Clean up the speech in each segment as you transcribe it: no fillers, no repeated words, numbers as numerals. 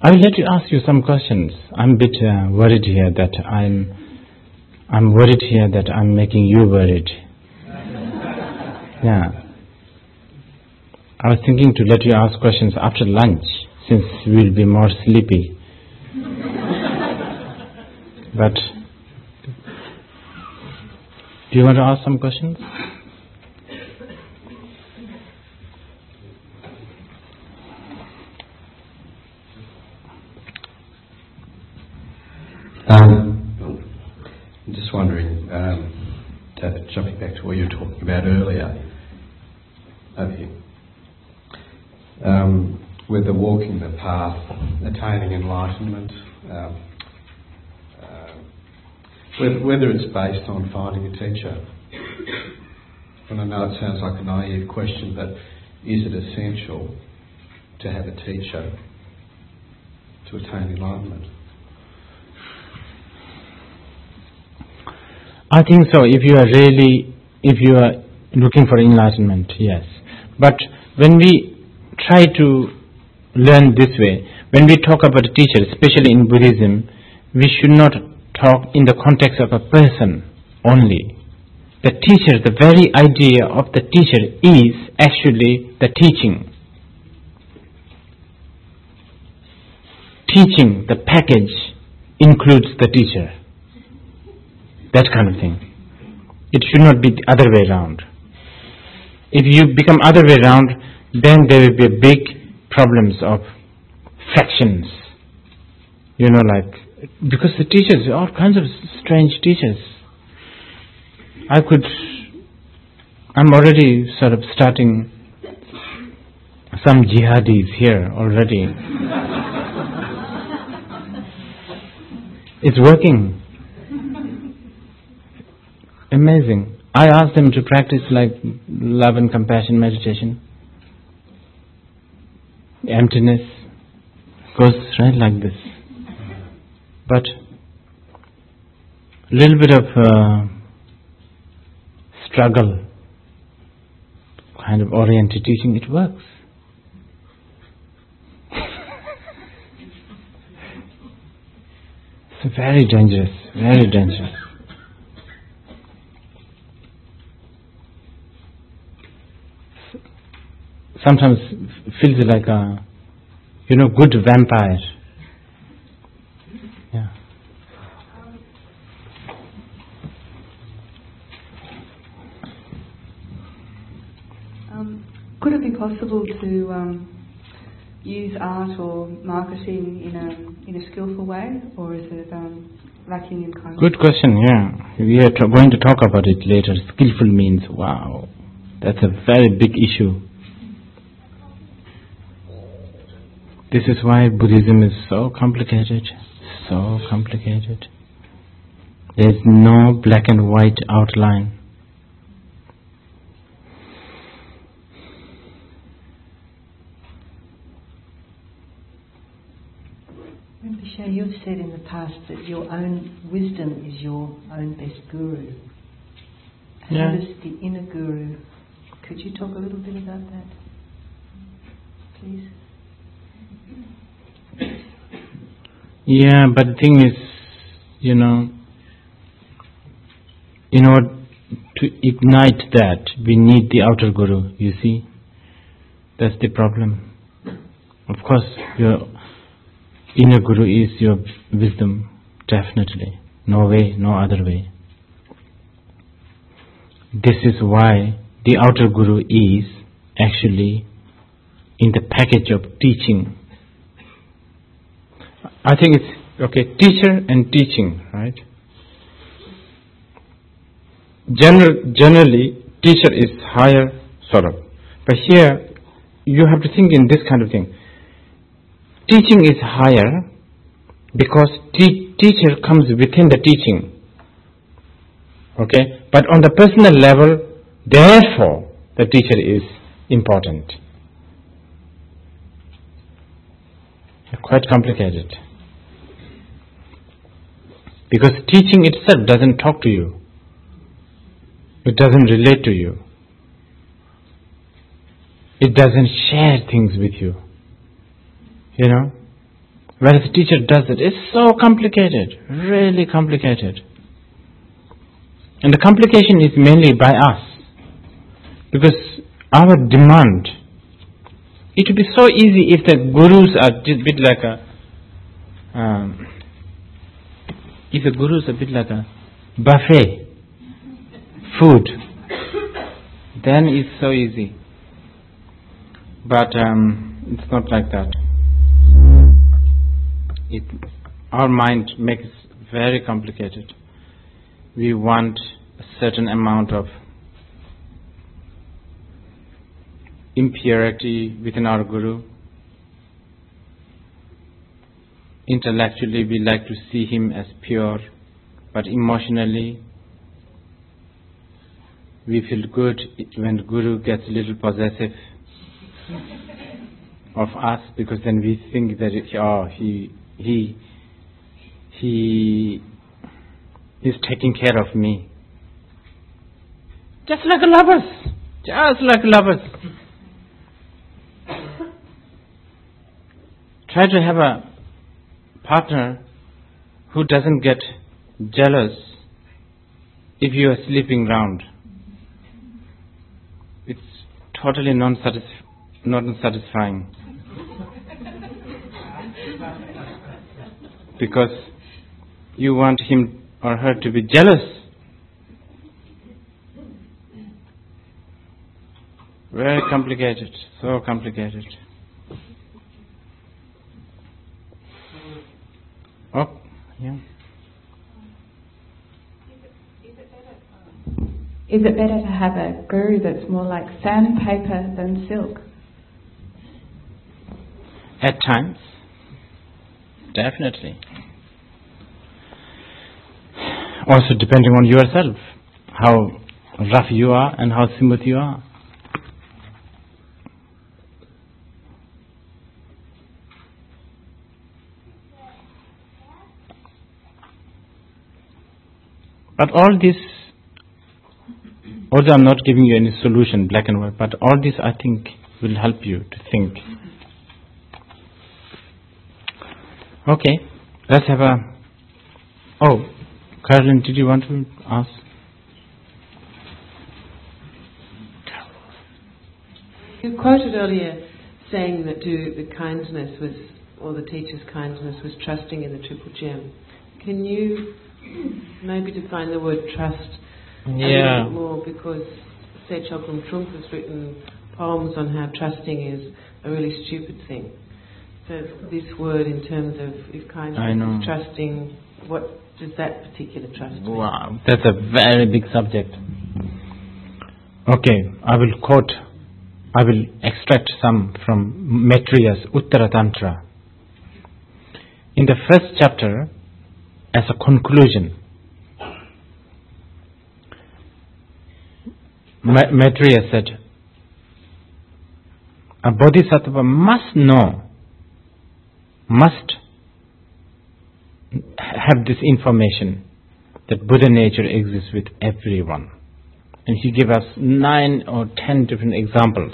I will let you ask you some questions. I'm a bit worried here that I'm worried here that I'm making you worried. Yeah. I was thinking to let you ask questions after lunch, since we'll be more sleepy. But do you want to ask some questions? I'm just wondering, jumping back to what you were talking about earlier, over here, whether walking the path, attaining enlightenment, whether it's based on finding a teacher. And I know it sounds like a naive question, but is it essential to have a teacher to attain enlightenment? I think so. If you are looking for enlightenment, yes. But when we try to learn this way, when we talk about a teacher, especially in Buddhism, we should not talk in the context of a person only. The teacher, the very idea of the teacher is actually the teaching. Teaching, the package, includes the teacher. That kind of thing. It should not be the other way around. If you become other way around, then there will be big problems of fractions. Because the teachers, all kinds of strange teachers. I'm already sort of starting some jihadis here already. It's working. Amazing. I asked them to practice like love and compassion meditation. Emptiness goes right like this. But a little bit of struggle, kind of oriented teaching, it works. It's very dangerous, very dangerous. Sometimes feels like a, good vampire. Yeah. Could it be possible to use art or marketing in a skillful way, or is it lacking in kind of... Good question, yeah. We are going to talk about it later. Skillful means, wow, that's a very big issue. This is why Buddhism is so complicated, so complicated. There's no black and white outline. Rinpoche, you've said in the past that your own wisdom is your own best guru. Yeah. How does the inner guru... Could you talk a little bit about that, please? Yeah, but the thing is, in order to ignite that, we need the outer guru, you see. That's the problem. Of course, your inner guru is your wisdom, definitely. No way, no other way. This is why the outer guru is actually in the package of teaching. I think it's, teacher and teaching, right? Generally, teacher is higher, sort of. But here, you have to think in this kind of thing. Teaching is higher because teacher comes within the teaching. Okay? But on the personal level, therefore, the teacher is important. Quite complicated. Because teaching itself doesn't talk to you. It doesn't relate to you. It doesn't share things with you. Whereas the teacher does it, it's so complicated, really complicated. And the complication is mainly by us. Because our demand, it would be so easy if the gurus are just a bit like a buffet food, then it's so easy. But it's not like that. Our mind makes it very complicated. We want a certain amount of impurity within our guru. Intellectually, we like to see him as pure, but emotionally, we feel good when the guru gets a little possessive of us, because then we think that he is taking care of me. Just like lovers. Try to have a partner who doesn't get jealous if you are sleeping round. It's totally not satisfying. Because you want him or her to be jealous. Very complicated, so complicated. Oh, yeah. Is it better to have a guru that's more like sandpaper than silk? At times, definitely. Also depending on yourself, how rough you are and how smooth you are. But all this, although I'm not giving you any solution, black and white, but all this I think will help you to think. Okay, let's have a... Oh, Carolyn, did you want to ask? You quoted earlier saying that the kindness was, or the teacher's kindness was trusting in the Triple Gem. Can you maybe define the word trust a little bit more? Because Sir Chogyam Trungpa has written poems on how trusting is a really stupid thing. So this word in terms of if kindness is trusting, what does that particular trust mean? Wow, that's a very big subject. Okay, I will extract some from Maitreya's Uttara Tantra. In the first chapter, as a conclusion, Maitreya said, a bodhisattva must have this information that Buddha nature exists with everyone. And he gave us 9 or 10 different examples.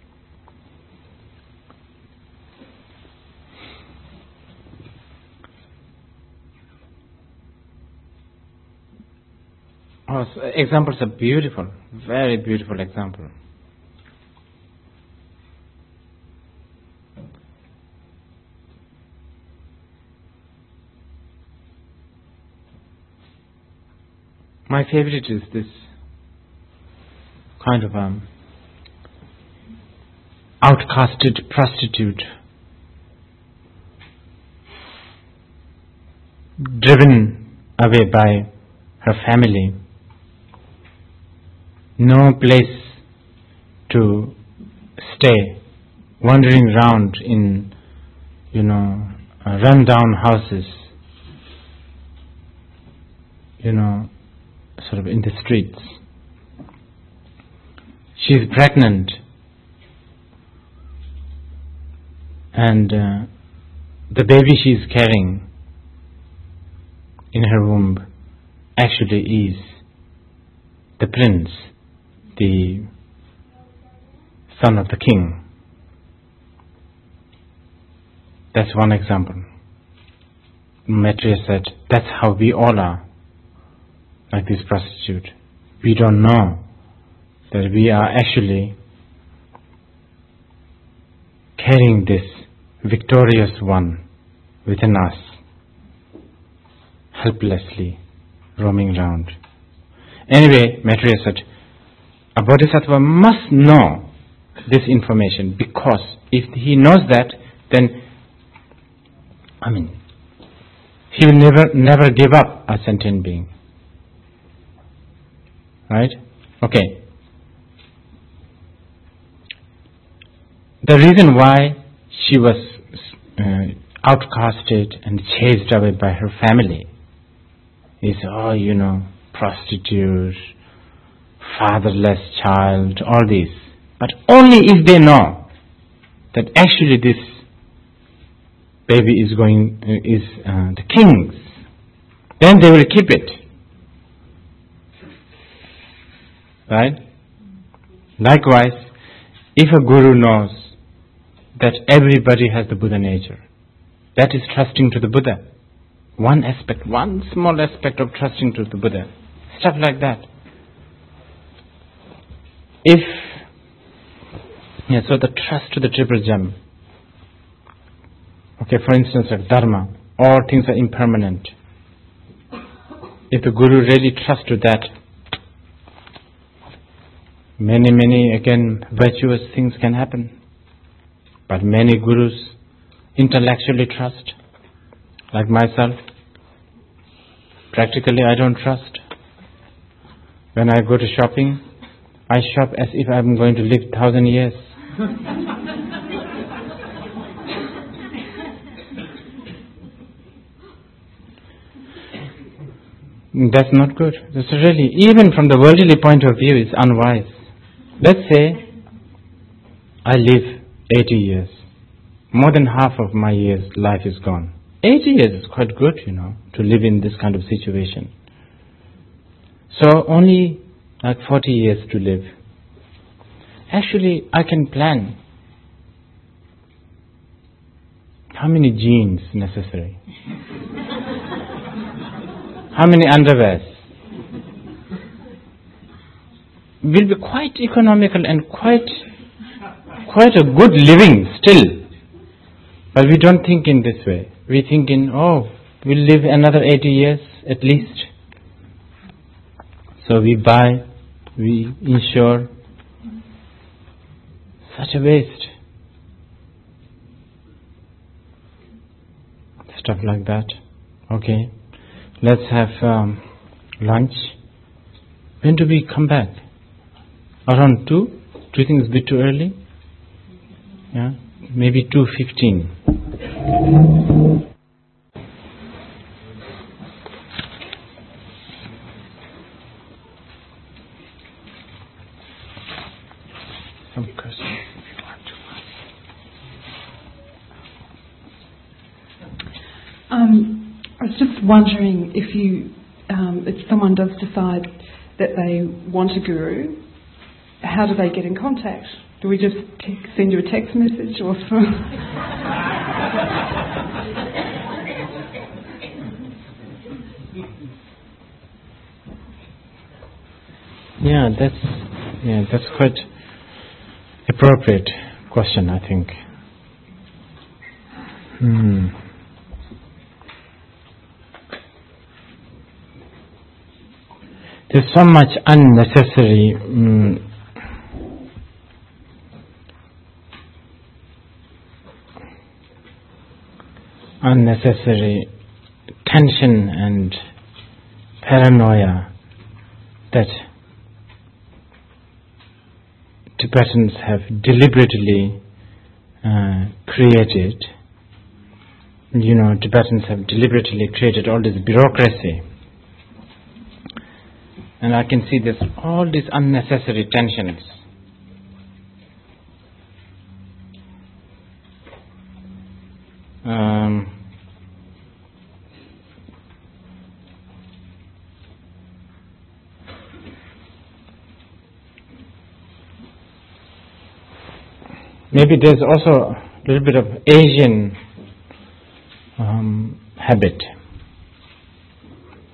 Examples are beautiful, very beautiful example. My favorite is this kind of outcasted prostitute, driven away by her family, no place to stay, wandering around in, run-down houses, sort of in the streets. She is pregnant, and the baby she is carrying in her womb actually is the prince, the son of the king. That's one example. Maitreya said, that's how we all are, like this prostitute. We don't know that we are actually carrying this victorious one within us, helplessly roaming around. Anyway, Maitreya said, a bodhisattva must know this information, because if he knows that, then, he will never give up a sentient being. Right? Okay. The reason why she was outcasted and chased away by her family is, prostitute, fatherless child, all these. But only if they know that actually this baby is the king's, then they will keep it. Right? Likewise, if a guru knows that everybody has the Buddha nature, that is trusting to the Buddha. One small aspect of trusting to the Buddha. Stuff like that. So the trust to the triple gem. Okay, for instance, like dharma, all things are impermanent. If the guru really trusts to that, many again virtuous things can happen. But many gurus intellectually trust. Like myself, practically I don't trust. When I go to shopping, I shop as if I'm going to live 1,000 years. That's not good. That's really, even from the worldly point of view, it's unwise. Let's say I live 80 years. More than half of my life is gone. 80 years is quite good, to live in this kind of situation. So only like 40 years to live. Actually, I can plan how many jeans necessary, how many underwears. Will be quite economical and quite a good living still. But we don't think in this way. We think we'll live another 80 years at least. So we buy, we insure. Such a waste. Stuff like that. Okay. Let's have lunch. When do we come back? Around 2? Do you think it's a bit too early? Yeah? Maybe 2:15. Some questions if you want to ask. I was just wondering if someone does decide that they want a guru, how do they get in contact? Do we just send you a text message or through? That's quite appropriate question, I think. There's so much unnecessary tension and paranoia that Tibetans have deliberately created. Tibetans have deliberately created all this bureaucracy. And I can see there's all these unnecessary tensions. Maybe there's also a little bit of Asian habit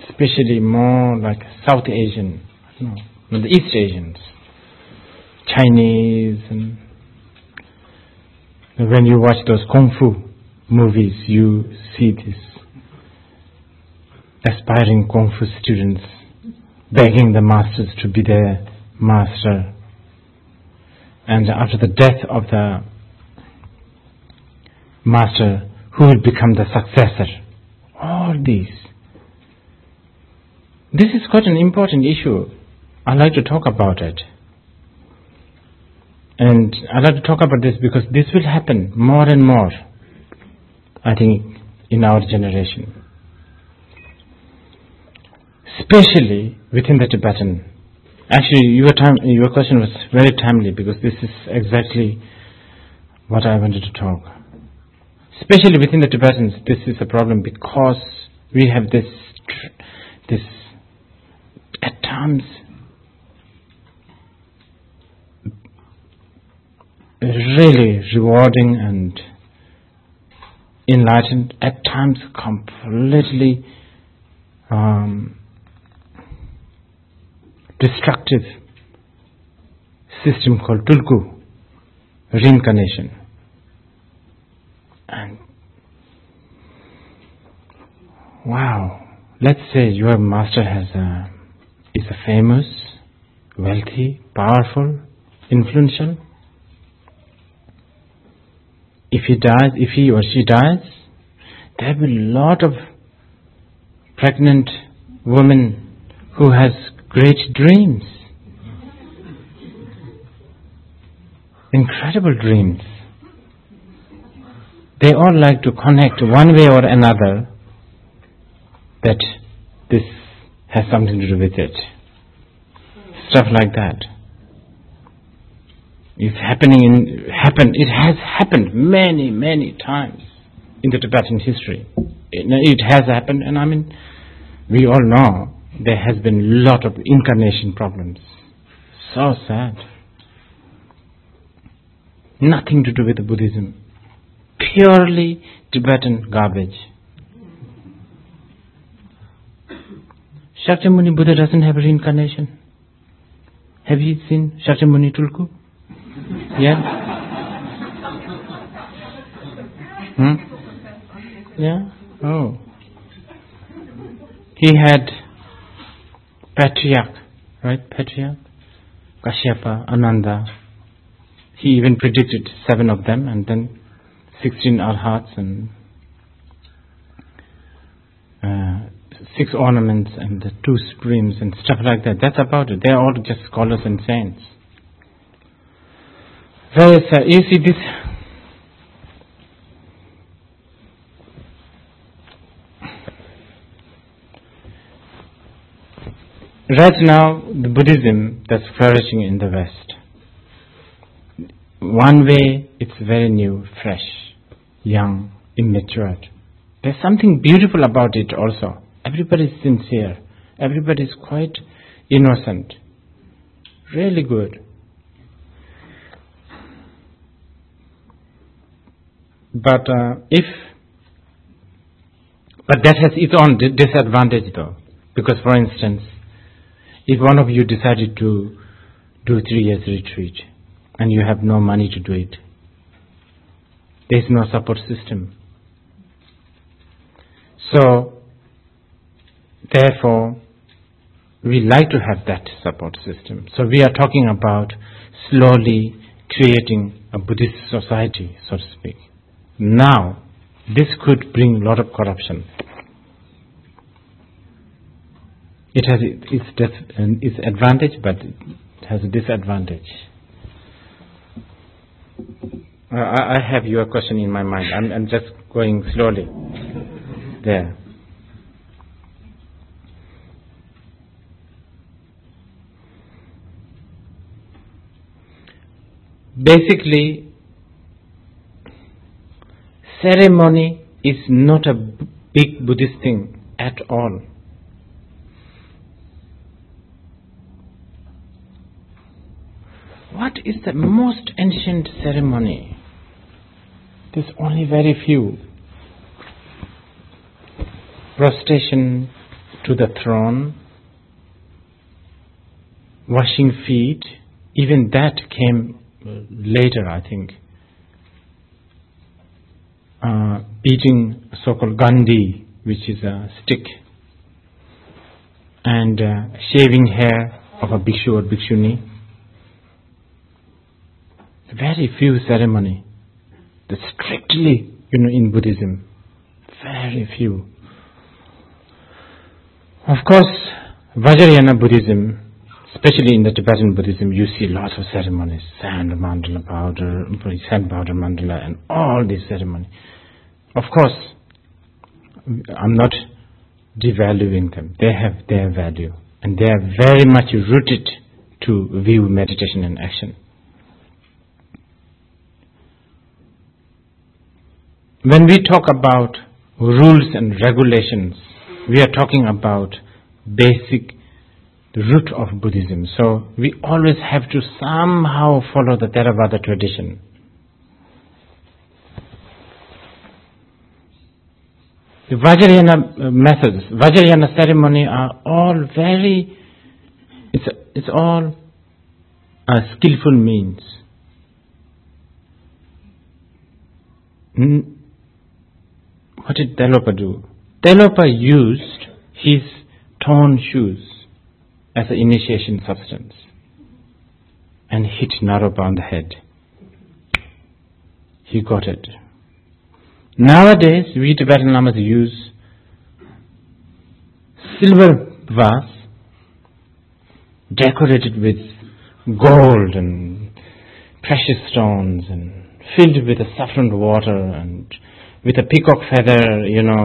especially more like South Asian, the East Asians, Chinese, and when you watch those Kung Fu movies, you see this aspiring Kung Fu students begging the masters to be their master. And after the death of the master, who will become the successor? All these. This is quite an important issue. I'd like to talk about it. And I'd like to talk about this because this will happen more and more, I think, in our generation. Especially within the Tibetan. Actually, your question was very timely because this is exactly what I wanted to talk. Especially within the Tibetans, this is a problem because we have this at times really rewarding and enlightened, at times completely destructive system called Tulku, reincarnation. And wow, let's say your master is a famous, wealthy, powerful, influential. If he or she dies, there will be a lot of pregnant women who has great dreams, incredible dreams. They all like to connect one way or another that this has something to do with it. Stuff like that. It has happened many, many times in the Tibetan history. It has happened, and I mean, we all know there has been a lot of incarnation problems. So sad. Nothing to do with the Buddhism. Purely Tibetan garbage. Shakyamuni Buddha doesn't have reincarnation. Have you seen Shakyamuni Tulku? Yeah? Yeah? Oh. He had Patriarch, right? Patriarch? Kashyapa, Ananda. He even predicted 7 of them, and then 16 arhats and 6 ornaments and the 2 supremes and stuff like that. That's about it. They're all just scholars and saints. Very sad. You see this. Right now, the Buddhism that's flourishing in the West. One way, it's very new, fresh, young, immature. There's something beautiful about it also. Everybody's sincere. Everybody's quite innocent. Really good. But that has its own disadvantage though. Because for instance, if one of you decided to do 3 years retreat and you have no money to do it, there is no support system. So, therefore, we like to have that support system. So we are talking about slowly creating a Buddhist society, so to speak. Now, this could bring a lot of corruption. It has its advantage, but it has a disadvantage. I have your question in my mind. I'm just going slowly there. Basically, ceremony is not a big Buddhist thing at all. What is the most ancient ceremony? There's only very few. Prostration to the throne, washing feet, even that came later, I think. Eating so-called gandhi, which is a stick, and shaving hair of a bhikshu or bhikshuni. Very few ceremony. Strictly, in Buddhism, very few. Of course, Vajrayana Buddhism, especially in the Tibetan Buddhism, you see lots of ceremonies, sand mandala powder, mandala, and all these ceremonies. Of course, I'm not devaluing them. They have their value, and they are very much rooted to view, meditation, and action. When we talk about rules and regulations, we are talking about basic root of Buddhism. So we always have to somehow follow the Theravada tradition. The Vajrayana methods, Vajrayana ceremony are all very, it's all skillful means. What did Telopa do? Telopa used his torn shoes as an initiation substance and hit Naropa on the head. He got it. Nowadays, we Tibetan Lamas use silver vase decorated with gold and precious stones and filled with a saffron water and with a peacock feather,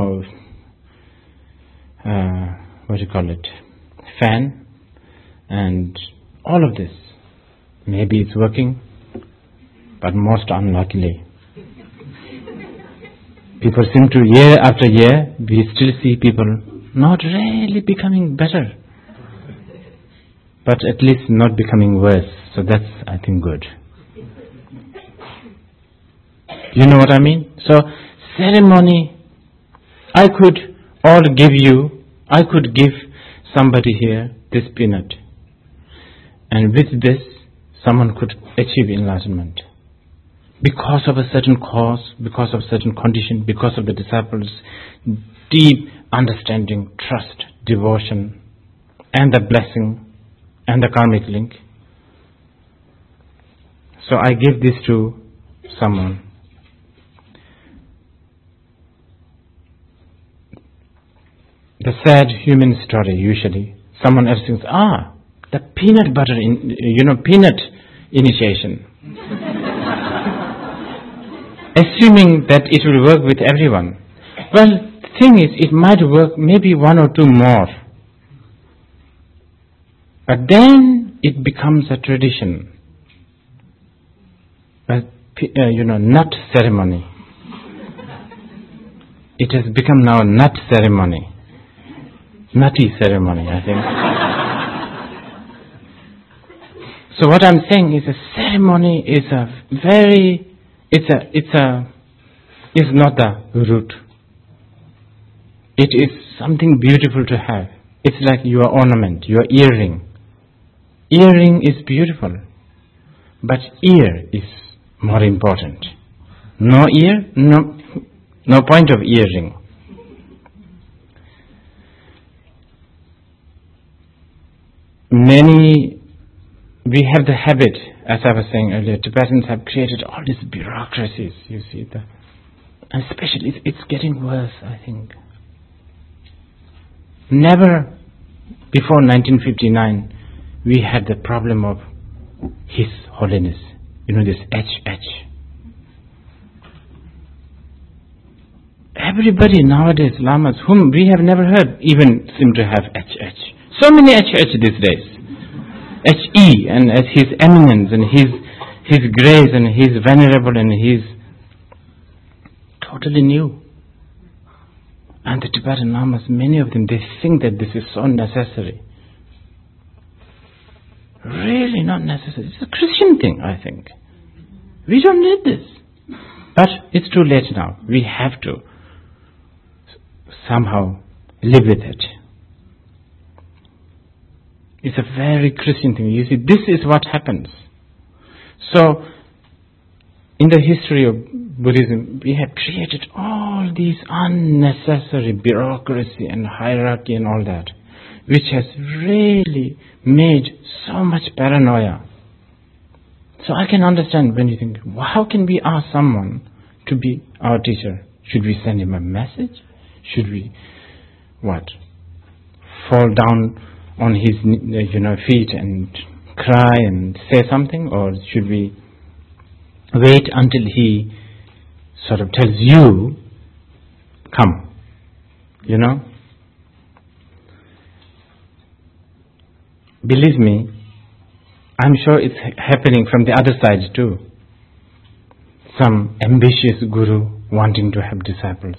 fan, and all of this. Maybe it's working, but most unluckily. People seem to, year after year, we still see people not really becoming better, but at least not becoming worse. So that's, I think, good. You know what I mean? So, ceremony, I could give somebody here this peanut, and with this someone could achieve enlightenment because of a certain cause, because of a certain condition, because of the disciples' deep understanding, trust, devotion, and the blessing and the karmic link. So I give this to someone. The sad human story, usually, someone else thinks, the peanut butter, peanut initiation. Assuming that it will work with everyone. Well, the thing is, it might work maybe one or two more. But then it becomes a tradition. Nut ceremony. It has become now a nut ceremony. Nutty ceremony, I think. So what I'm saying is a ceremony is is not the root. It is something beautiful to have. It's like your ornament, your earring. Earring is beautiful, but ear is more important. No ear, no point of earring. We have the habit, as I was saying earlier, Tibetans have created all these bureaucracies, you see, and especially it's getting worse, I think. Never before 1959 we had the problem of His Holiness, this HH. Everybody nowadays, Lamas, whom we have never heard, even seem to have HH. So many HH these days. HE, and as His Eminence, and His Grace, and His Venerable, and His totally new. And the Tibetan Lamas, many of them, they think that this is so necessary. Really not necessary. It's a Christian thing, I think. We don't need this. But it's too late now. We have to somehow live with it. It's a very Christian thing. You see, this is what happens. So, in the history of Buddhism, we have created all these unnecessary bureaucracy and hierarchy and all that, which has really made so much paranoia. So I can understand when you think, well, how can we ask someone to be our teacher? Should we send him a message? Should we, fall down on his feet and cry and say something? Or should we wait until he sort of tells you, come, Believe me, I'm sure it's happening from the other side too. Some ambitious guru wanting to have disciples.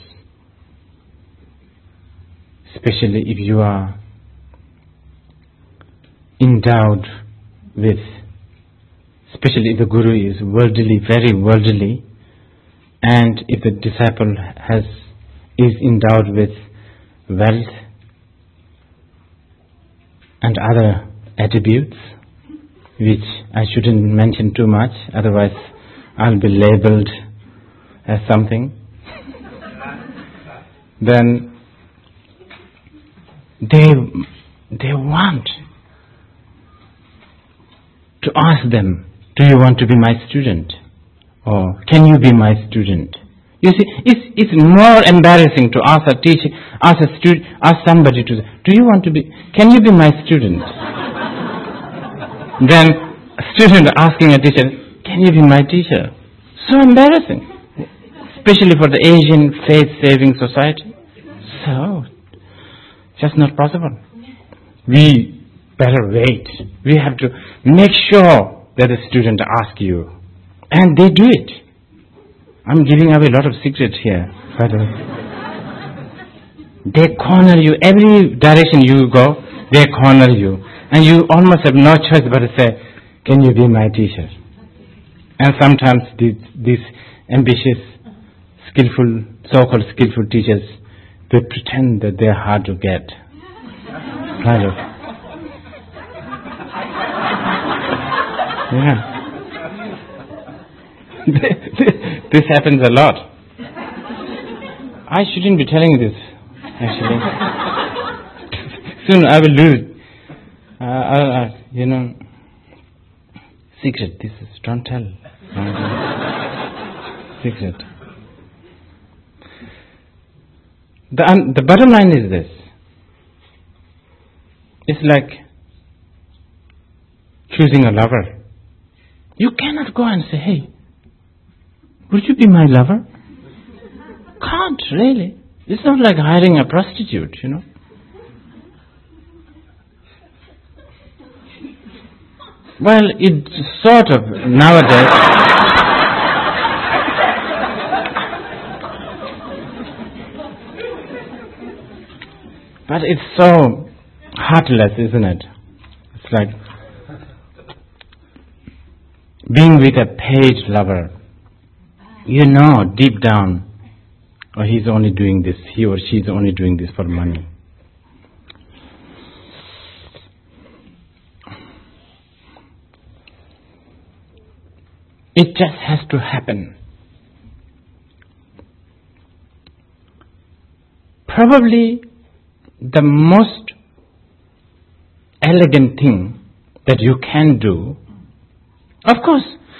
Especially if you are endowed with, especially if the guru is worldly, very worldly, and if the disciple is endowed with wealth and other attributes, which I shouldn't mention too much, otherwise I'll be labeled as something. Then they want to ask them, do you want to be my student? Or can you be my student? You see, it's more embarrassing to ask a teacher, ask somebody to, can you be my student? Than a student asking a teacher, can you be my teacher? So embarrassing. Especially for the Asian faith-saving society. So, just not possible. We better wait. We have to make sure that the student asks you. And they do it. I'm giving away a lot of secrets here. But they corner you. Every direction you go, they corner you. And you almost have no choice but to say, can you be my teacher? And sometimes these ambitious, skillful, so-called skillful teachers, they pretend that they're hard to get. Kind of. Yeah. This happens a lot. I shouldn't be telling this, actually. Soon I will lose. Secret. This is, don't tell. Secret. The bottom line is this. It's like choosing a lover. You cannot go and say, hey, would you be my lover? Can't, really. It's not like hiring a prostitute, Well, it's sort of nowadays. But it's so heartless, isn't it? It's like being with a paid lover. You know deep down, he's only doing this, he or she is only doing this for money. It just has to happen. Probably the most elegant thing that you can do, of course,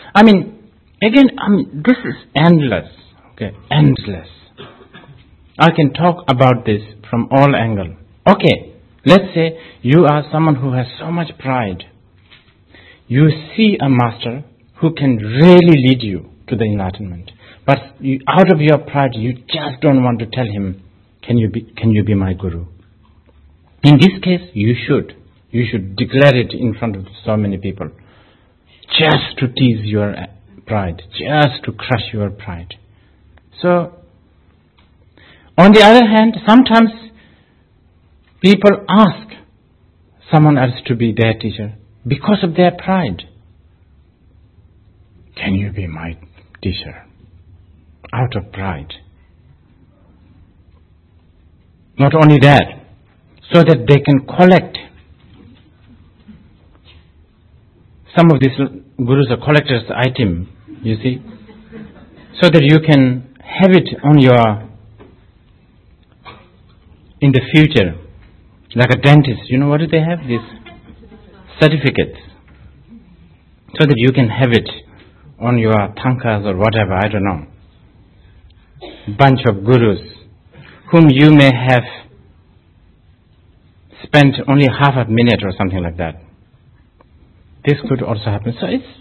this is endless, endless. I can talk about this from all angles. Okay, let's say you are someone who has so much pride. You see a master who can really lead you to the enlightenment. But out of your pride, you just don't want to tell him, can you be my guru? In this case, you should. You should declare it in front of so many people. Just to tease your pride. Just to crush your pride. So, on the other hand, sometimes people ask someone else to be their teacher because of their pride. Can you be my teacher? Out of pride. Not only that, so that they can collect some of these gurus are collector's item, you see, so that you can have it on in the future, like a dentist. You know what do they have? These certificates, so that you can have it on your thankas or whatever, I don't know. Bunch of gurus whom you may have spent only half a minute or something like that. This could also happen. So it's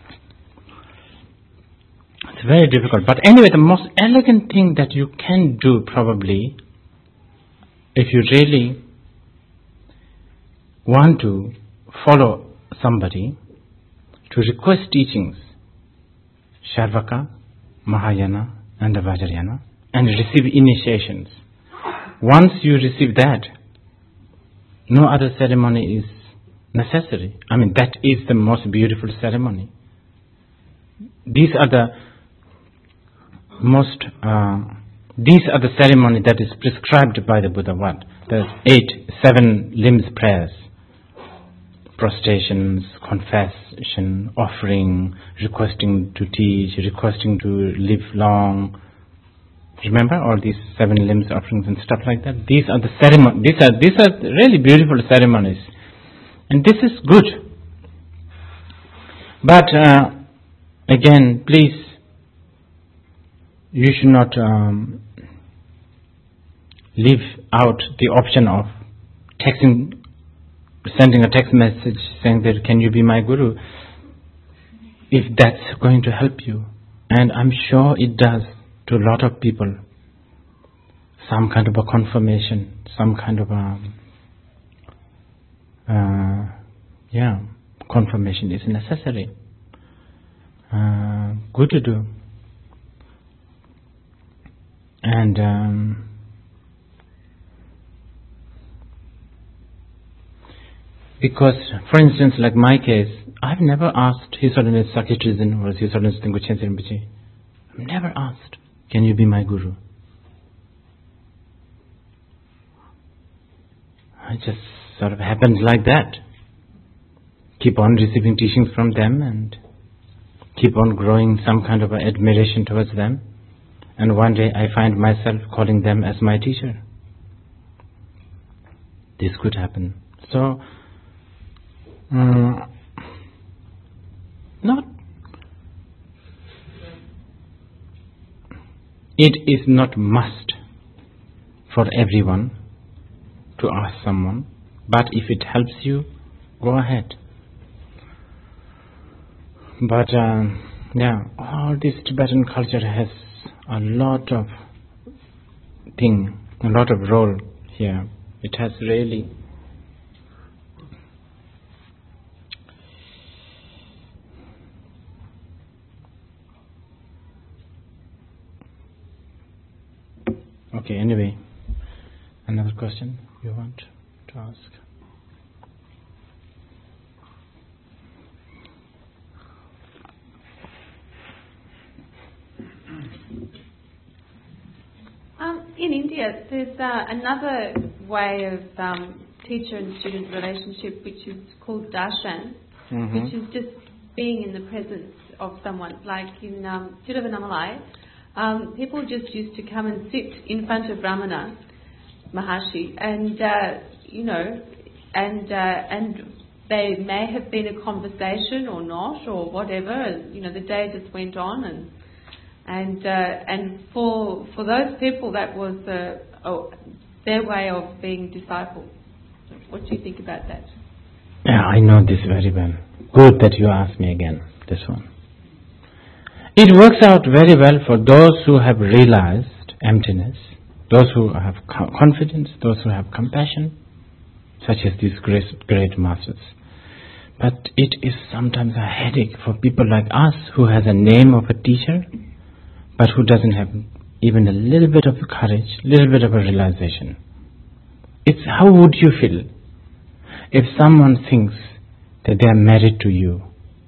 very difficult. But anyway, the most elegant thing that you can do probably, if you really want to follow somebody, to request teachings, Sharvaka, Mahayana and the Vajrayana, and receive initiations. Once you receive that, no other ceremony is necessary. I mean, that is the most beautiful ceremony. These are the ceremony that is prescribed by the Buddha. What? The 7 limbs prayers. Prostrations, confession, offering, requesting to teach, requesting to live long. Remember all these 7 limbs offerings and stuff like that? These are the ceremonies. These are really beautiful ceremonies. And this is good. But again, please, you should not leave out the option of sending a text message saying that, can you be my guru? If that's going to help you. And I'm sure it does to a lot of people. Some kind of a confirmation, some kind of confirmation is necessary. Good to do. And because, for instance, like my case, I've never asked His Holiness Sakya Trizin or His Holiness Tengku Chense Rinpoche. I've never asked, can you be my guru? It just sort of happens like that. Keep on receiving teachings from them and keep on growing some kind of admiration towards them. And one day I find myself calling them as my teacher. This could happen. So, it is not must for everyone to ask someone, but if it helps you, go ahead. But all this Tibetan culture has a lot of role here. It has really okay, anyway, another question you want to ask? In India, there's another way of teacher and student relationship, which is called darshan, which is just being in the presence of someone. Like in Tiruvannamalai, people just used to come and sit in front of Ramana Maharshi, and they may have been a conversation or not, or whatever. And, the day just went on, and for those people, that was their way of being discipled. What do you think about that? Yeah, I know this very well. Good that you asked me again, this one. It works out very well for those who have realized emptiness, those who have confidence, those who have compassion, such as these great masters. But it is sometimes a headache for people like us who has a name of a teacher, but who doesn't have even a little bit of courage, little bit of a realization. It's how would you feel if someone thinks that they are married to you?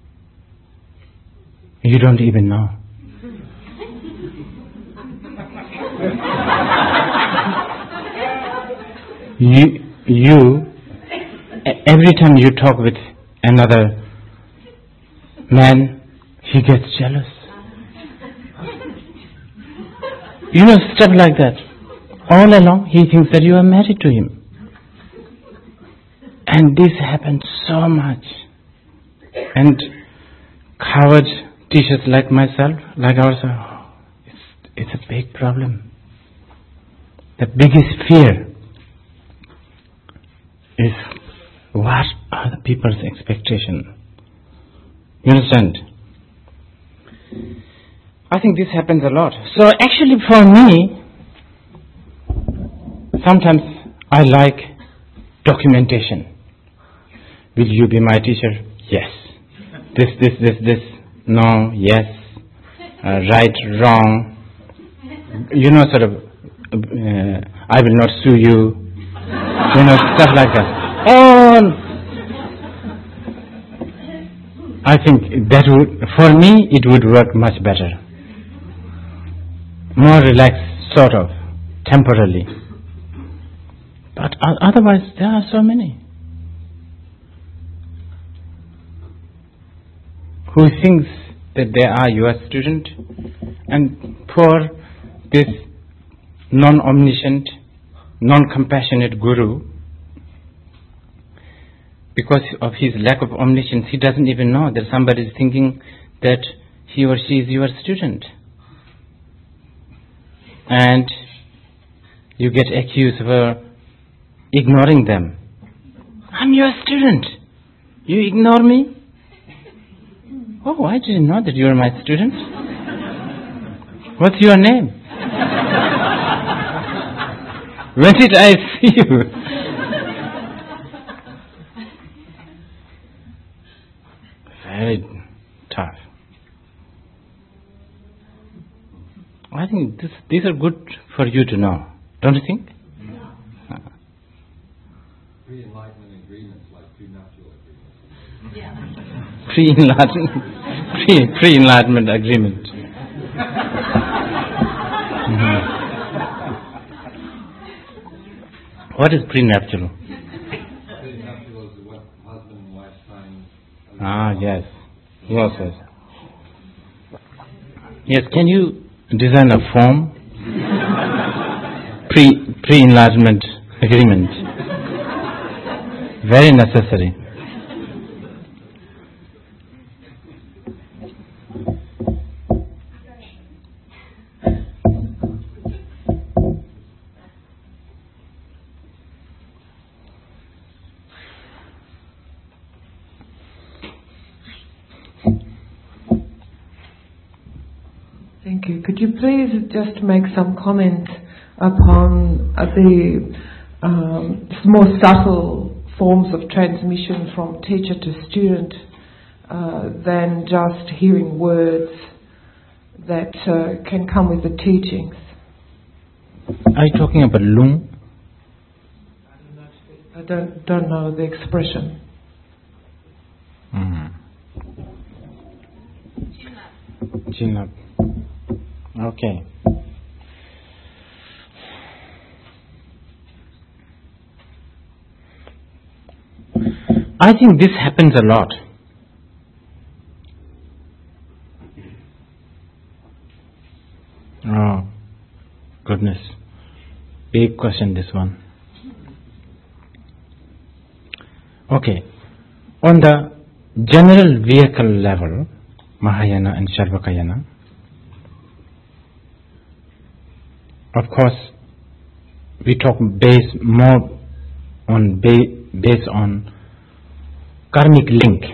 You don't even know. You every time you talk with another man, he gets jealous. Stuff like that. All along, he thinks that you are married to him. And this happens so much. And coward teachers like myself, like ourselves, it's a big problem. The biggest fear is what are the people's expectation. You understand? I think this happens a lot. So actually for me, sometimes I like documentation. Will you be my teacher? Yes. This. No, yes. Right, wrong. Sort of, I will not sue you. Stuff like that. I think that would, for me, it would work much better. More relaxed, sort of, temporarily. But otherwise, there are so many who thinks that they are your student, and for this non-omniscient, non-compassionate guru, because of his lack of omniscience, he doesn't even know that somebody is thinking that he or she is your student. And you get accused for ignoring them. I'm your student. You ignore me? Oh, I didn't know that you were my student. What's your name? When did I see you? Very tough. I think these are good for you to know, don't you think? Pre-enlightenment agreements like prenuptial agreements. Pre-enlightenment agreement. What is prenuptial? Prenuptial is what husband and wife sign. Yes. Yes. Yes, can you design a form? Pre-enlightenment agreement. Very necessary. Thank you. Could you please just make some comment upon the more subtle forms of transmission from teacher to student than just hearing words that can come with the teachings? Are you talking about lung? I don't know the expression. Chin up. Okay. I think this happens a lot. Oh, goodness. Big question, this one. Okay. On the general vehicle level, Mahayana and Sarvakayana, of course, we talk based on karmic link.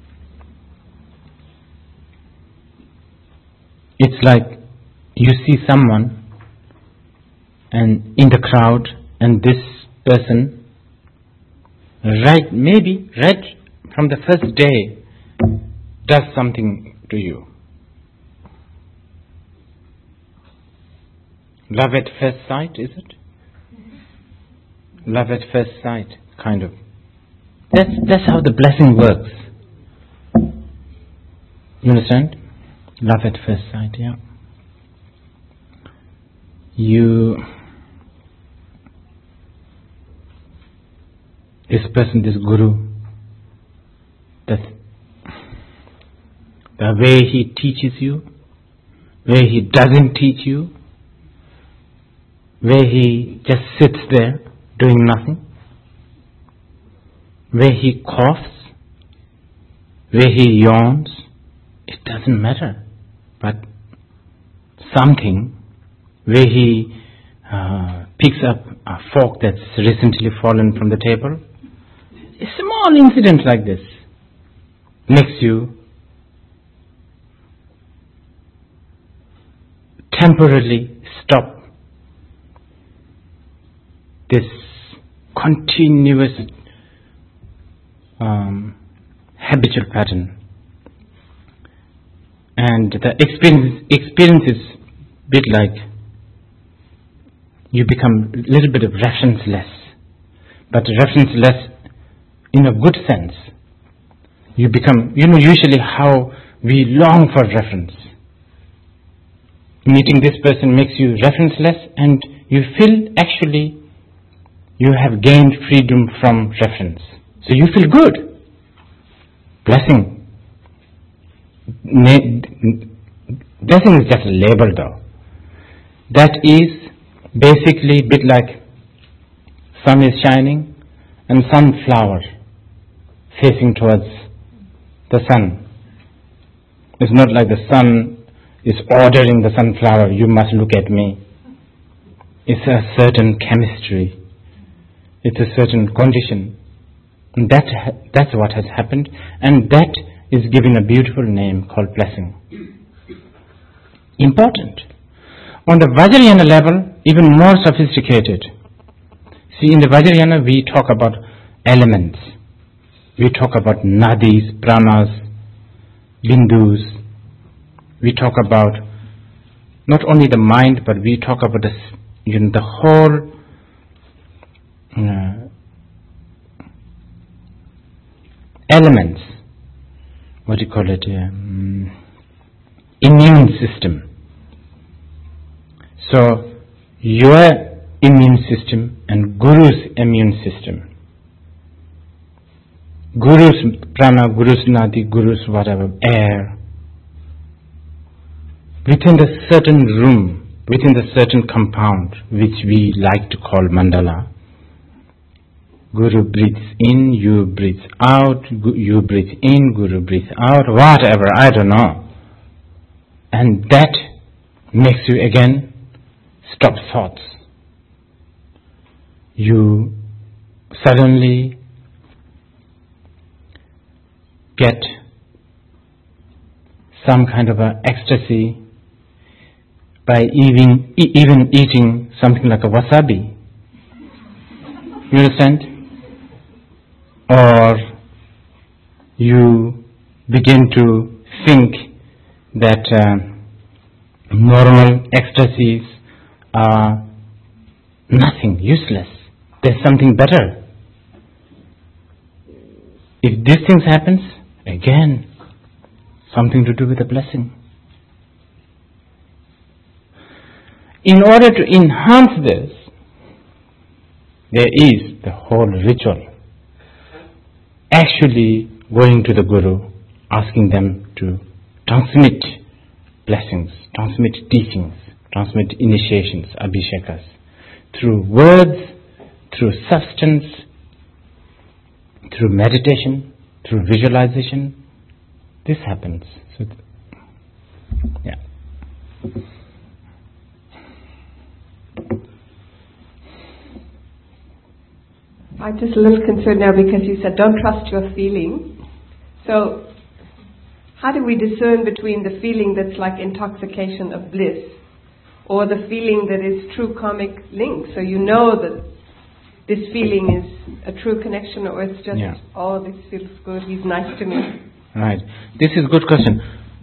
It's like you see someone and in the crowd, and this person right from the first day does something to you. Love at first sight, is it? Love at first sight, kind of. That's how the blessing works. You understand? Love at first sight, yeah. This person, this guru, the way he teaches you, where he doesn't teach you, where he just sits there doing nothing, where he coughs, where he yawns, it doesn't matter. But something where he picks up a fork that's recently fallen from the table, a small incident like this makes you temporarily stop this continuous habitual pattern. And the experience is a bit like you become a little bit of reference-less, but reference-less in a good sense. You become, usually how we long for reference. Meeting this person makes you reference-less, and you feel actually you have gained freedom from reference. So you feel good. Blessing. Blessing is just a label though. That is basically a bit like sun is shining and sunflower facing towards the sun. It's not like the sun is ordering the sunflower, you must look at me. It's a certain chemistry. It's a certain condition. And that's what has happened, and that is given a beautiful name called blessing. Important. On the Vajrayana level, even more sophisticated. See, in the Vajrayana we talk about elements. We talk about nadis, pranas, bindus. We talk about not only the mind, but we talk about the whole elements. What do you call it? Immune system. So your immune system and Guru's immune system. Guru's prana, Guru's nadi, Guru's whatever, air. Within the certain room, within the certain compound, which we like to call mandala, Guru breathes in, you breathe out, you breathe in, Guru breathes out, whatever, I don't know. And that makes you again stop thoughts. You suddenly get some kind of a ecstasy by even eating something like a wasabi. You understand? Or you begin to think that normal ecstasies are nothing, useless. There's something better. If these things happens, again, something to do with the blessing. In order to enhance this, there is the whole ritual. Actually going to the Guru, asking them to transmit blessings, transmit teachings, transmit initiations, abhishekas, through words, through substance, through meditation, through visualization. This happens. So, yeah. I'm just a little concerned now because you said don't trust your feeling. So how do we discern between the feeling that's like intoxication of bliss or the feeling that is true karmic link? So you know that this feeling is a true connection, or it's just, oh, this feels good, he's nice to me. Right. This is a good question.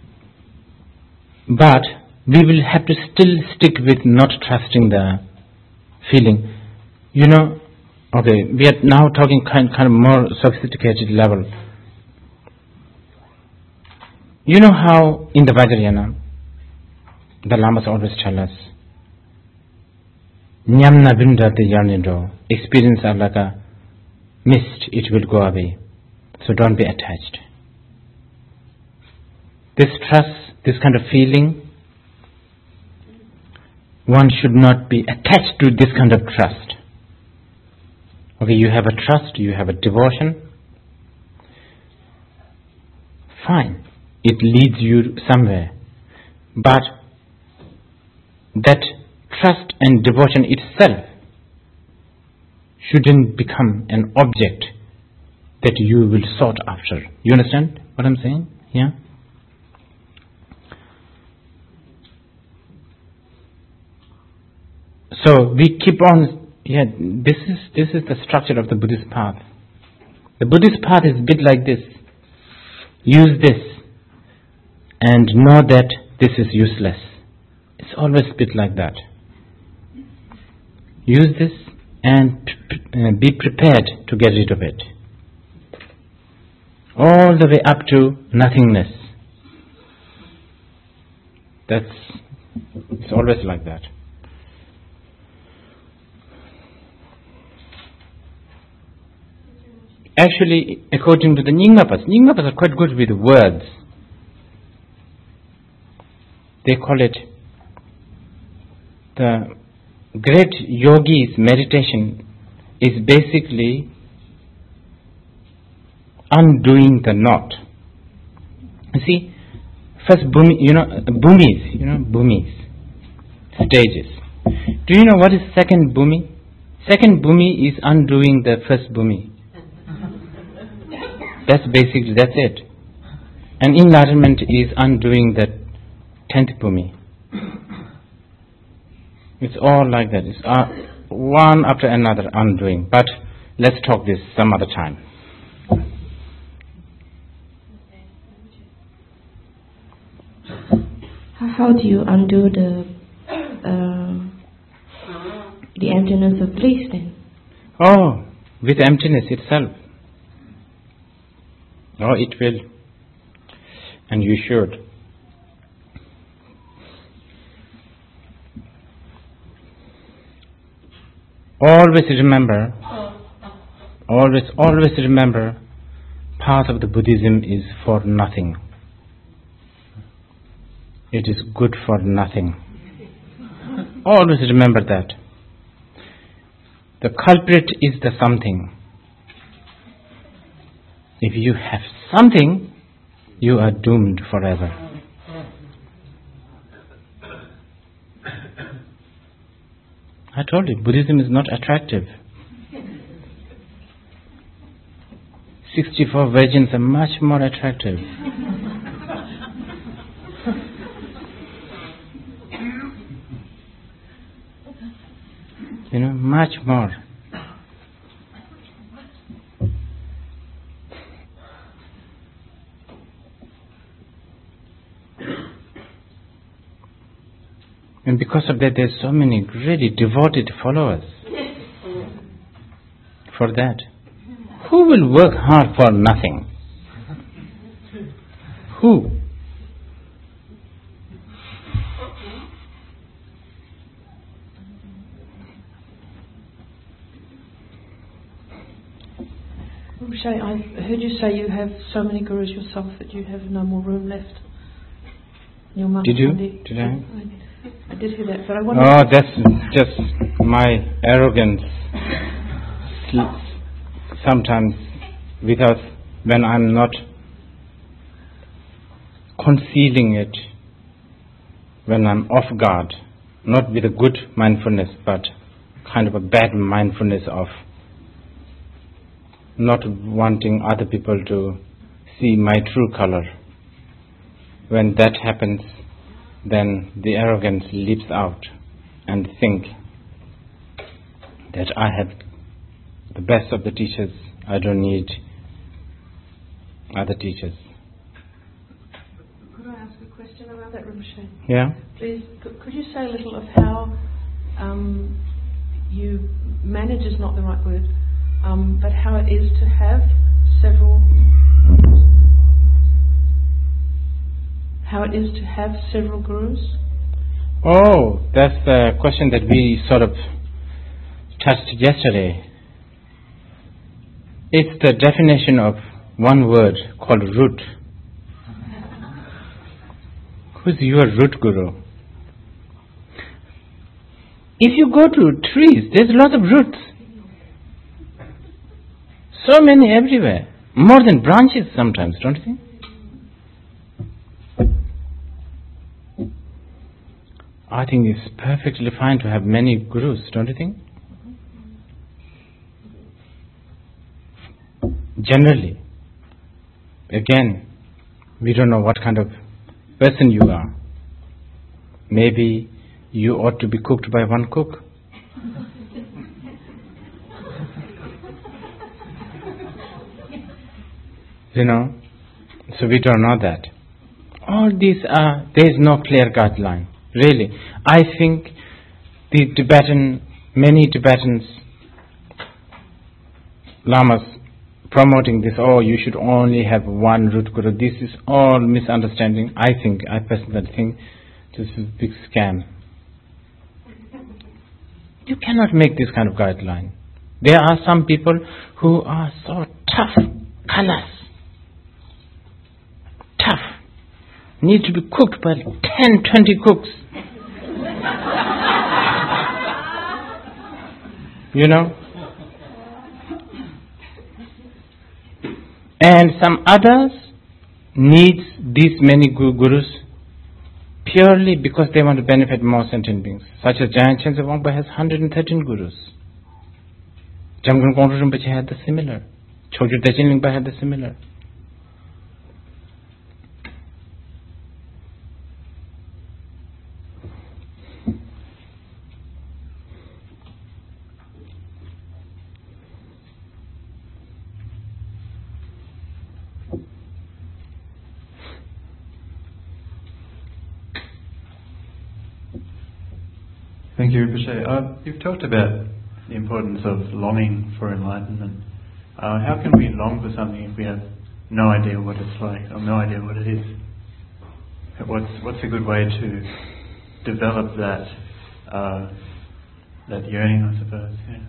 But we will have to still stick with not trusting the feeling. You know, okay, we are now talking kind of more sophisticated level. You know how in the Vajrayana, the Lamas always tell us, Nyamna vindati yanido, experience are like a mist, it will go away. So don't be attached. this trust, this kind of feeling, one should not be attached to this kind of trust. Okay, you have a trust, you have a devotion. Fine, it leads you somewhere. But that trust and devotion itself shouldn't become an object that you will sought after. You understand what I'm saying? Yeah? So we keep on, this is the structure of the Buddhist path. The Buddhist path is a bit like this. Use this and know that this is useless. It's always a bit like that. Use this and be prepared to get rid of it. All the way up to nothingness. It's always like that. Actually, according to the Nyingmapas are quite good with words. They call it the great yogi's meditation is basically undoing the knot. You see, first bhumis, stages. Do you know what is second bhumi? Second bhumi is undoing the first bhumi. That's it. And enlightenment is undoing the 10th bhumi. It's all like that. It's one after another undoing. But let's talk this some other time. How do you undo the emptiness of bliss then? Oh, with emptiness itself. Oh, it will. And you should. Always remember, path of the Buddhism is for nothing. It is good for nothing. Always remember that. The culprit is the something. If you have something, you are doomed forever. I told you, Buddhism is not attractive. 64 virgins are much more attractive. Much more. And because of that, there's so many really devoted followers for that. Who will work hard for nothing? Who? Shay, I heard you say you have so many gurus yourself that you have no more room left in your mind. Did you? Did I? I did hear that, but I wonder... Oh, that's just my arrogance. Sometimes when I'm not concealing it, when I'm off guard, not with a good mindfulness, but kind of a bad mindfulness of not wanting other people to see my true color. When that happens, then the arrogance leaps out and think that I have the best of the teachers, I don't need other teachers. Could I ask a question about that, Rinpoche? Yeah? Please, could you say a little of how you manage is not the right word, but how it is to have several gurus? Oh, that's the question that we sort of touched yesterday. It's the definition of one word called root. Who's your root guru? If you go to trees, there's a lot of roots. So many everywhere. More than branches sometimes, don't you think? I think it's perfectly fine to have many gurus, don't you think? Generally. Again, we don't know what kind of person you are. Maybe you ought to be cooked by one cook. You know, so we don't know that. All these are, there is no clear guideline. Really, I think many Tibetans, lamas promoting this, you should only have one root guru. This is all misunderstanding. I personally think this is a big scam. You cannot make this kind of guideline. There are some people who are so tough, callous, need to be cooked by 10, 20 cooks. You know? And some others needs these many gurus purely because they want to benefit more sentient beings. Such as Giant Chensa Wangpa has 113 gurus. Jamgon Kongtrul Rinpoche had the similar. Chogyur Tachin Lingpa had the similar. Thank you, Rinpoche. You've talked about the importance of longing for enlightenment. How can we long for something if we have no idea what it's like or no idea what it is? What's a good way to develop that yearning, I suppose? Yeah.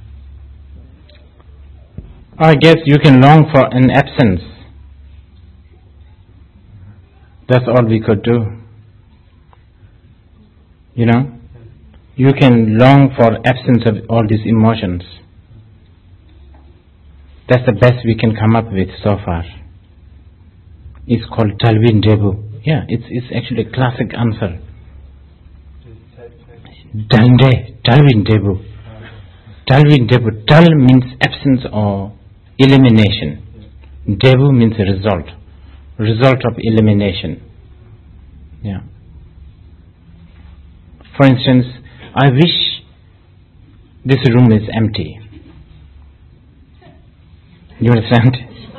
I guess you can long for an absence. That's all we could do. You know? You can long for absence of all these emotions. That's the best we can come up with so far. It's called Dalwin Debu. Yeah, it's actually a classic answer. Dalwin Debu. Dalwin Debu. Dal means absence or elimination. Debu means a result. Result of elimination. Yeah. For instance, I wish this room is empty. You understand?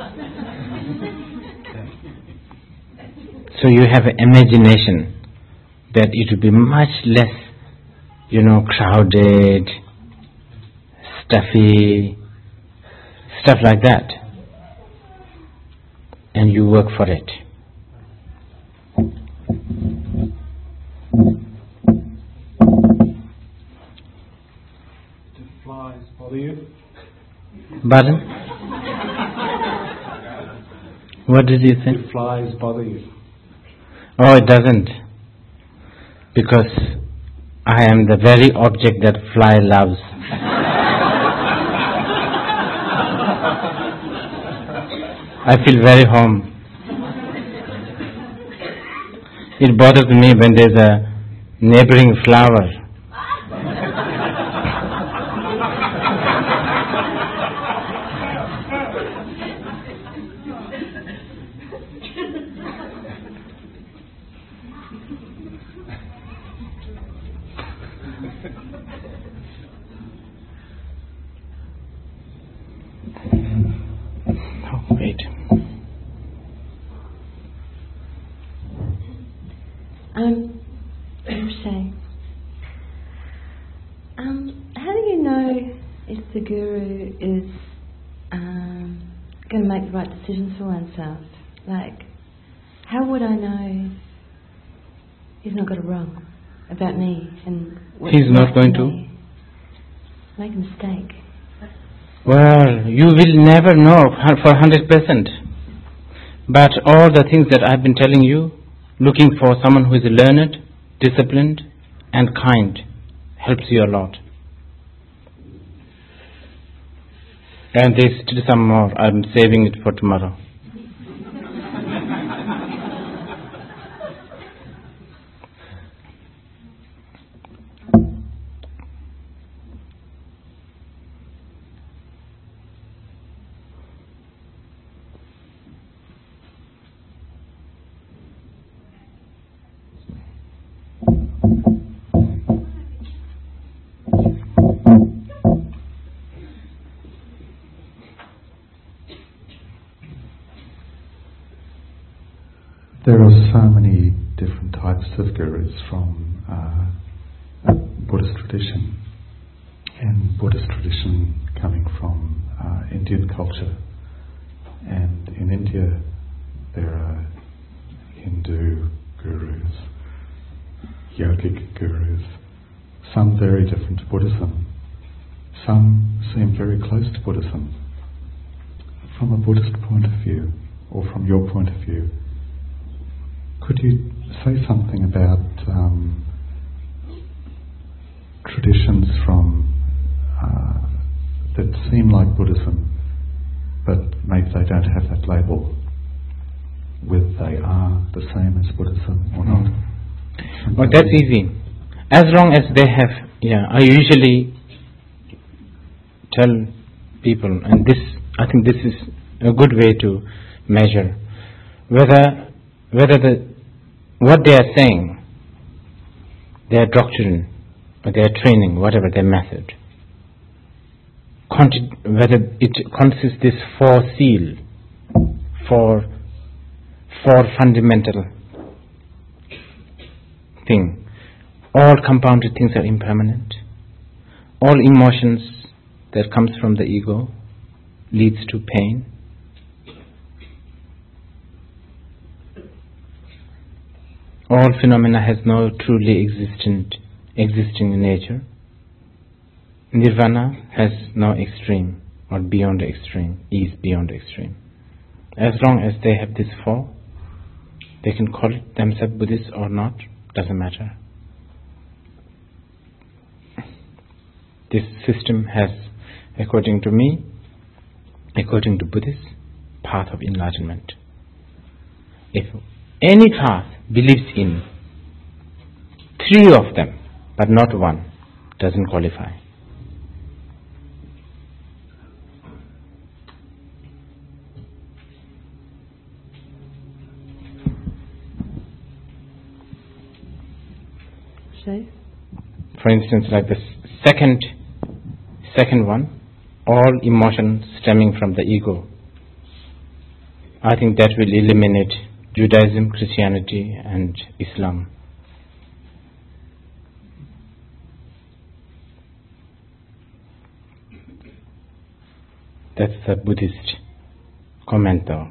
So you have an imagination that it will be much less, crowded, stuffy, stuff like that. And you work for it. Bother you? Pardon? What did you say? Do flies bother you? Oh, it doesn't. Because I am the very object that fly loves. I feel very home. It bothers me when there's a neighboring flower. How do you know if the guru is going to make the right decisions for oneself? Like, how would I know he's not got it wrong about me and he's not going to make a mistake? Well, you will never know for 100%. But all the things that I've been telling you, looking for someone who is learned, disciplined, and kind helps you a lot. And there's still some more. I'm saving it for tomorrow. There are so many different types of gurus from Buddhist tradition, and Buddhist tradition coming from Indian culture. And in India there are Hindu gurus, yogic gurus, some very different to Buddhism, some seem very close to Buddhism. From a Buddhist point of view, or from your point of view, could you say something about traditions from that seem like Buddhism, but maybe they don't have that label, whether they are the same as Buddhism or not? Well, that's easy. As long as they have, I usually tell people, and I think this is a good way to measure whether what they are saying, their doctrine, or their training, whatever their method, whether it consists this four seal, four fundamental thing. All compounded things are impermanent. All emotions that comes from the ego leads to pain. All phenomena has no truly existing nature. Nirvana has no extreme or beyond the extreme, is beyond the extreme. As long as they have this four, they can call themselves Buddhist or not, doesn't matter. This system has, according to me, according to Buddhists, path of enlightenment. If any path believes in three of them, but not one, doesn't qualify. Say? For instance, like the second one, all emotions stemming from the ego. I think that will eliminate Judaism, Christianity, and Islam. That's a Buddhist comment, though.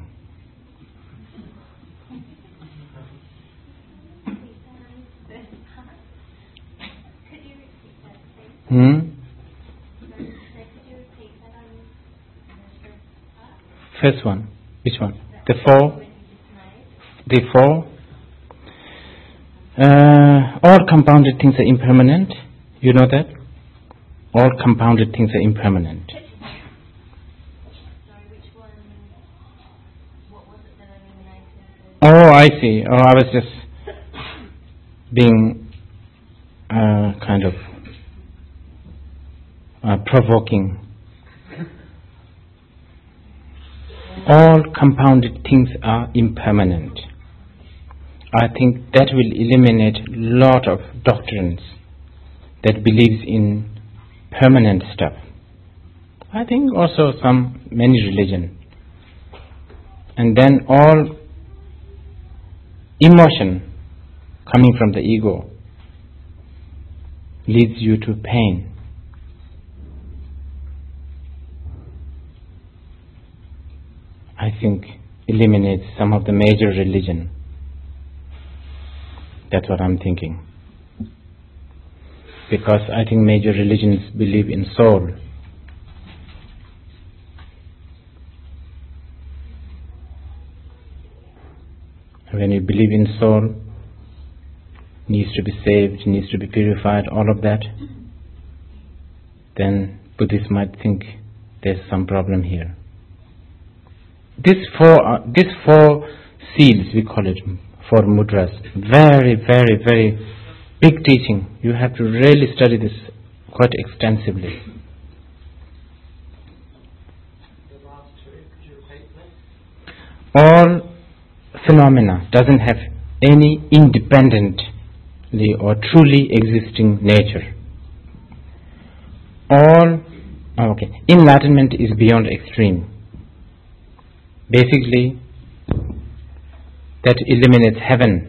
First one. Which one? The four. All compounded things are impermanent. You know that? All compounded things are impermanent. Oh, I see. Oh, I was just being kind of provoking. All compounded things are impermanent. I think that will eliminate a lot of doctrines that believes in permanent stuff. I think also many religion. And then all emotion coming from the ego leads you to pain. I think eliminates some of the major religion. That's what I'm thinking. Because I think major religions believe in soul. when you believe in soul, needs to be saved, needs to be purified, all of that, then Buddhists might think there's some problem here. These four seals, we call it, 4 mudras, very, very, very big teaching. You have to really study this quite extensively. All phenomena doesn't have any independently or truly existing nature. Enlightenment is beyond extreme. Basically, that eliminates heaven.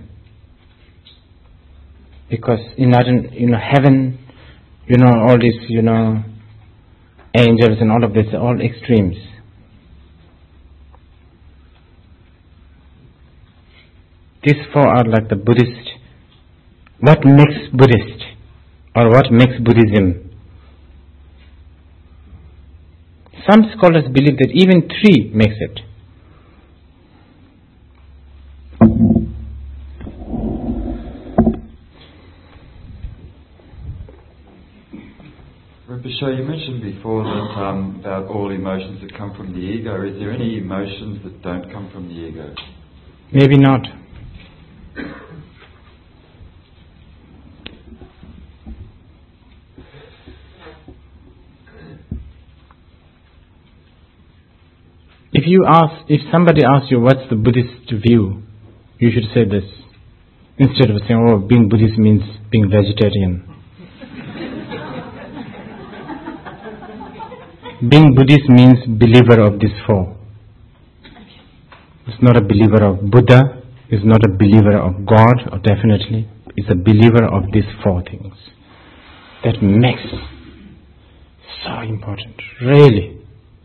Because heaven, all these, angels and all of this are all extremes. These 4 are like the Buddhist. What makes Buddhist? Or what makes Buddhism? Some scholars believe that even 3 makes it. Rinpoche, you mentioned before that about all emotions that come from the ego. Is there any emotions that don't come from the ego? Maybe not. If somebody asks you what's the Buddhist view, you should say this. Instead of saying, being Buddhist means being vegetarian. Being Buddhist means believer of these 4. It's not a believer of Buddha, it's not a believer of God, or definitely, it's a believer of these 4 things. That makes so important, really.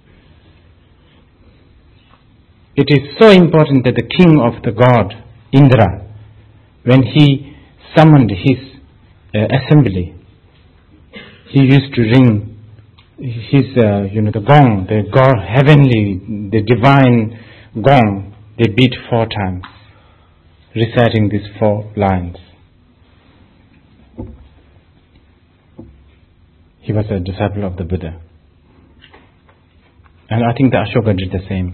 It is so important that the king of the god, Indra, when he summoned his assembly, he used to ring his, the gong, the god, heavenly, the divine gong. They beat 4 times, reciting these 4 lines. He was a disciple of the Buddha. And I think the Ashoka did the same.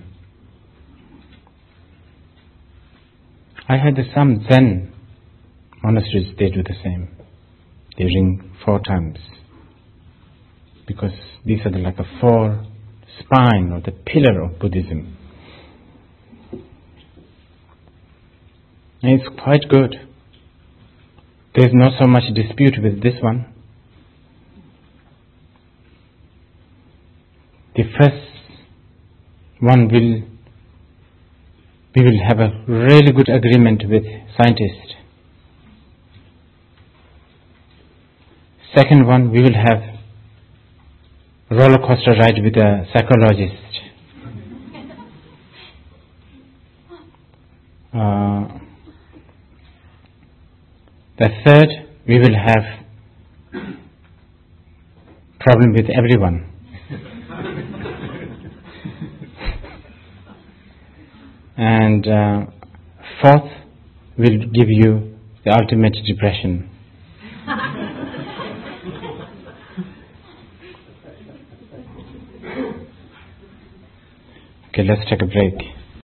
I had some Zen monasteries, they do the same. They ring 4 times. Because these are like a 4 spine or the pillar of Buddhism. And it's quite good. There's not so much dispute with this one. The first one we will have a really good agreement with scientists. Second one, we will have roller coaster ride with a psychologist. The third, we will have problem with everyone. And fourth will give you the ultimate depression. Okay, let's take a break.